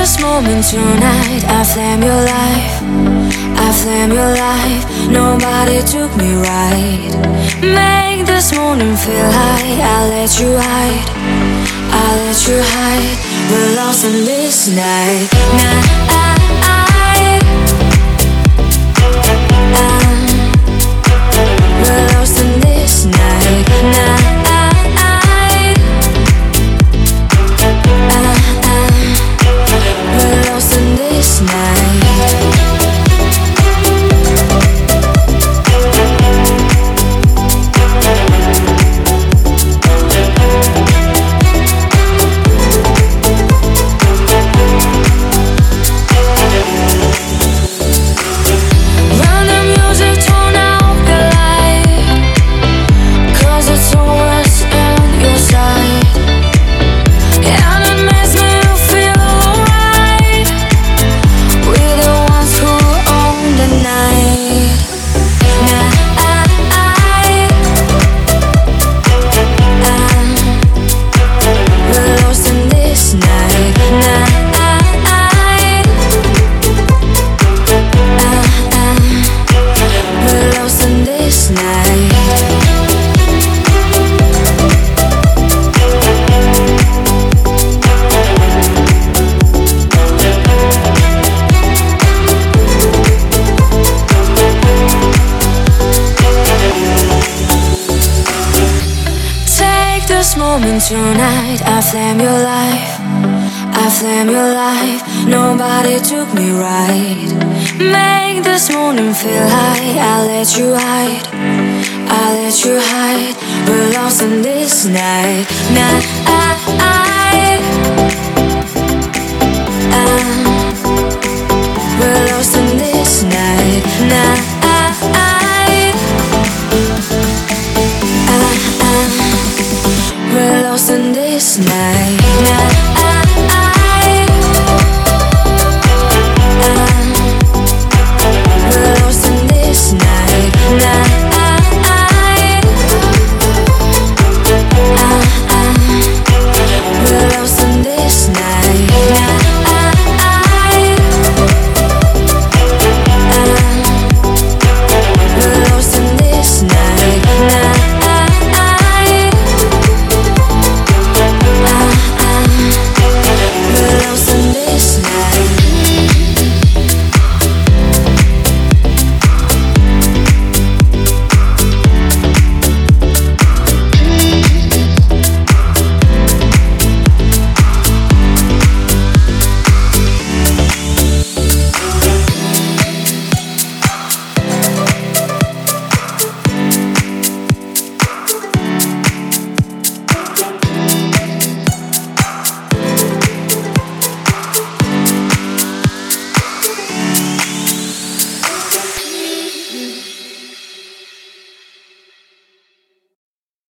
this moment tonight. I flame your life, I flame your life. Nobody took me right. Make this morning feel high. I'll let you hide, I'll let you hide. We're lost in this night. We're lost in this night. We're lost in this night. Tonight, I flame your life, I flame your life. Nobody took me right. Make this morning feel high. I'll let you hide, I'll let you hide. We're lost in this night. We're lost in this night. We're lost in this night.